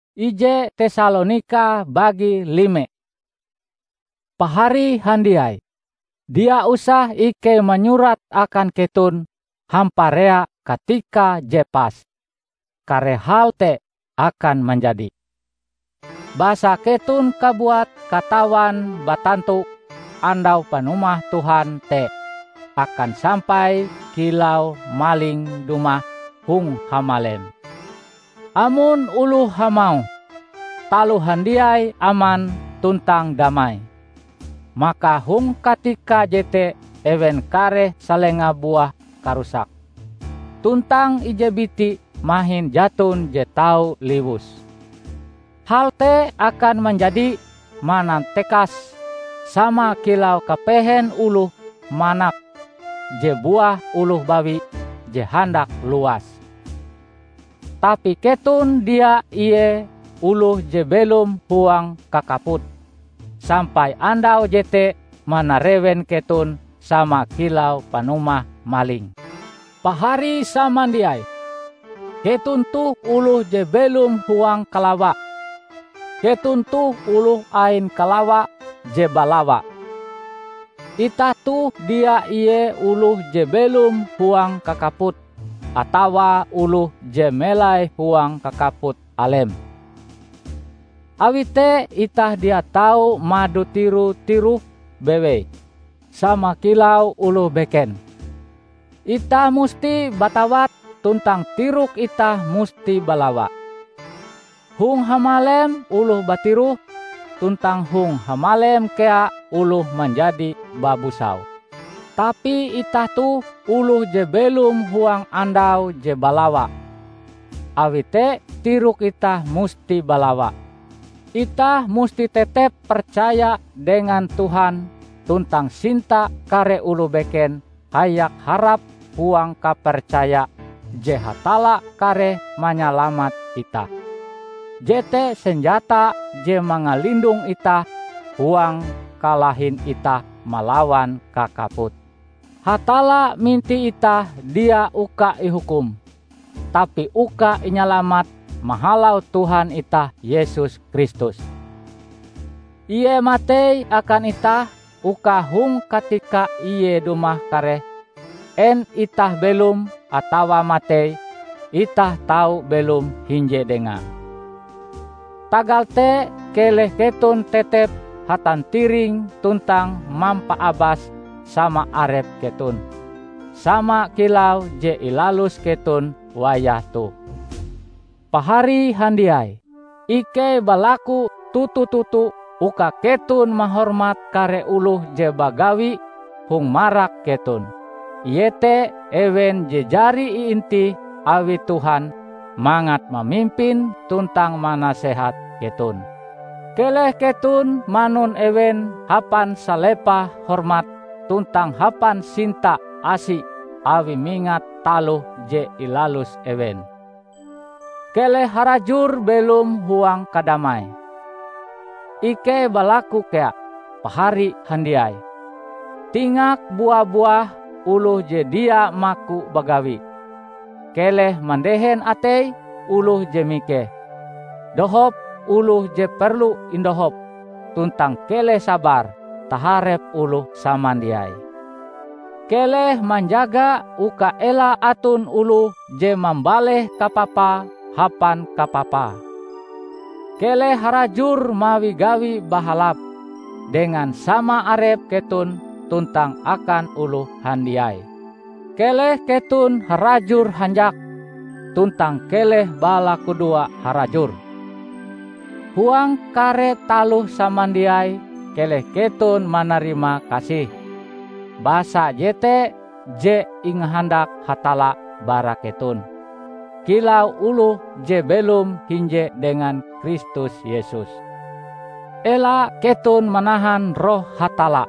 IJ Tesalonika bagi 5. Pahari handiai, dia usah ike menyurat akan ketun hamparea ketika jepas. Kare hal te akan menjadi. Basa ketun kabuat katawan batantu andau panumah Tuhan te akan sampai kilau maling dumah hung hamalem. Amun ulu hamau talu handiai aman tuntang damai, maka hung katika jete ewen kare salenga buah karusak. Tuntang ijebiti mahin jatun je tau liwus. Hal te akan menjadi manantekas sama kilau kapehen uluh manak je buah uluh bawi je handak luas. Tapi ketun dia iye uluh je belum huang kakaput, sampai andau jete manarewen ketun sama kilau panumah maling. Pahari samandiai, ketun tuh uluh je belum huang kalawa. Ketun tuh uluh ain kalawa je balawa. Ita tuh dia iye uluh je belum huang kakaput, atawa uluh je melai huang kakaput alem. Awite itah dia tahu madu tiru-tiru bewe, sama kilau uluh beken. Itah musti batawat tuntang tiruk itah musti balawa. Hung hamalem uluh batiru, tuntang hung hamalem kea uluh menjadi babusau. Tapi itah tu uluh je belum huang andau je balawa. Awite tiruk itah musti balawa. Itah musti tetep percaya dengan Tuhan, tuntang sinta kare ulu beken hayak harap huang kapercaya je hatala kare manyalamat itah. Jete senjata je mangalindung itah huang kalahin itah malawan kakaput. Hatala minti itah dia uka ihukum, tapi uka inyalamat mahalau Tuhan itah Yesus Kristus. Iye matei akan itah uka hung katika iye dumah kare, en itah belum atawa matei, itah tahu belum hinje dengar. Tagal te keleh ketun tetep hatan tiring tuntang mampa abas sama arep ketun, sama kilau je ilalus ketun wayah tu. Pahari handiai, ike balaku tutu-tutu uka ketun mahormat kare uluh je bagawi hung marak ketun. Iete ewen je jari iinti awi Tuhan mangat memimpin tuntang manasehat ketun. Keleh ketun manun ewen hapan salepa hormat tuntang hapan sinta asi awi mingat taluh je ilalus ewen. Keleh harajur belum huang kadamai. Ike balaku kea pahari handiai. Tingak buah-buah uluh je dia maku bagawi. Keleh mandehen atei uluh je mike. Dohop uluh je perlu indohop. Tuntang keleh sabar taharep uluh samandiai. Keleh manjaga uka ela atun uluh je mambaleh kapapa hapan kapapa. Keleh harajur mawi gawi bahalap dengan sama arep ketun tuntang akan uluh handiai. Keleh ketun harajur hanjak tuntang keleh bala kudua harajur. Huang kare taluh samandiai keleh ketun manarima kasih. Basa jete je inghandak hatala bara ketun. Kilau uluh je belum hinje dengan Kristus Yesus. Ela ketun manahan roh hatala.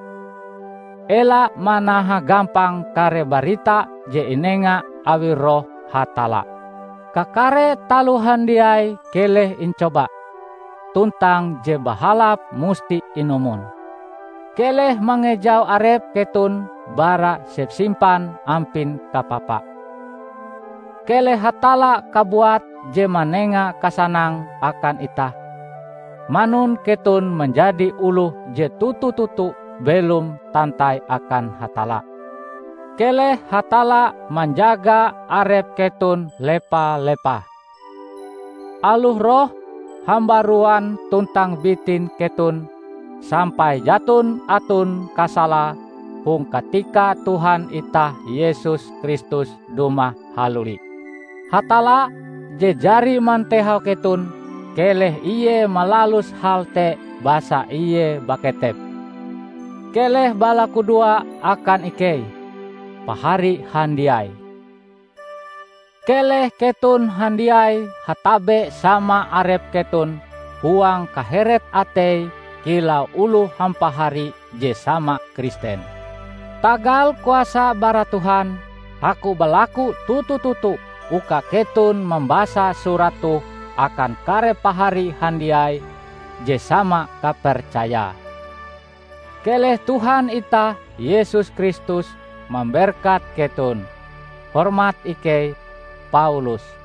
Ela manaha gampang kare barita je inenga awi roh hatala. Kakare taluhan diai keleh incoba. Tuntang je bahalap musti inumun. Keleh mangejau arep ketun bara sepsimpan ampin kapapa. Keleh hatala kabuat je manenga kasanang akan itah. Manun ketun menjadi uluh je tutu-tutu belum tantai akan hatala. Keleh hatala menjaga arep ketun lepa-lepa. Aluh roh hambaruan tuntang bitin ketun sampai jatun atun kasala hung ketika Tuhan itah Yesus Kristus dumah haluli. Hatala je jari mantehau ketun keleh iye malalus halte basa iye baketep. Keleh bala kudua akan ikei pahari handiai. Keleh ketun handiai hatabe sama arep ketun huang kaheret atei kilau ulu hampahari je sama Kristen. Tagal kuasa bara Tuhan, aku balaku tutu-tutu uka ketun membasa surat tu akan kare pahari handiai je sama kapercaya. Keleh Tuhan ita Yesus Kristus memberkat ketun. Hormat Ike Paulus.